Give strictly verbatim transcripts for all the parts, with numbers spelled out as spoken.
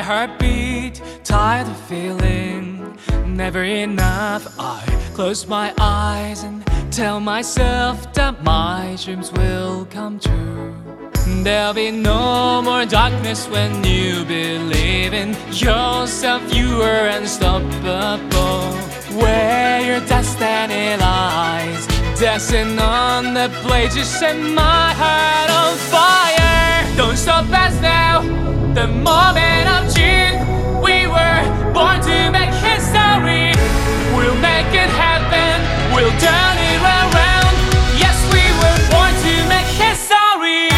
heartbeat, tired of feeling never enough. I close my eyes and tell myself that my dreams will come true. There'll be no more darkness when you believe in yourself. You are unstoppable. Where your destiny lies, dancing on the blade, you set my heart on fire. Don't stop us now, the moment of June. We were born to make history. We'll make it happen, we'll turn it around. Yes, we were born to make history.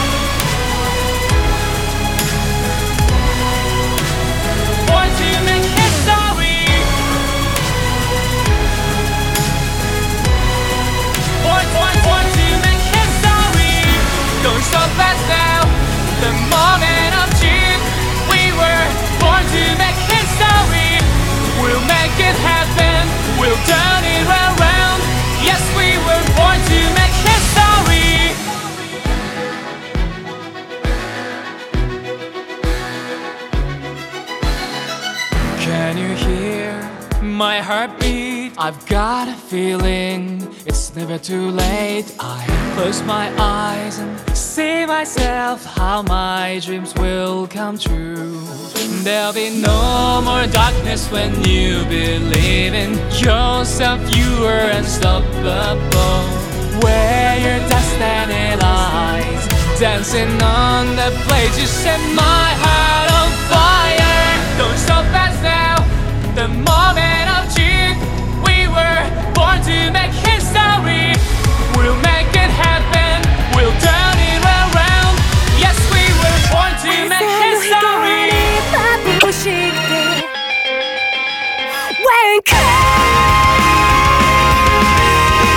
Born to make history. Born, born, born to make history. Don't stop us now, the moment of June. We were born to make history. We'll make it happen, we'll turn it around. Yes, we were born to make history. Can you hear my heartbeat? I've got a feeling it's never too late. I close my eyes and see myself how my dreams will come true. There'll be no more darkness when you believe in yourself. You are unstoppable. Where your destiny lies, dancing on the blade, you set my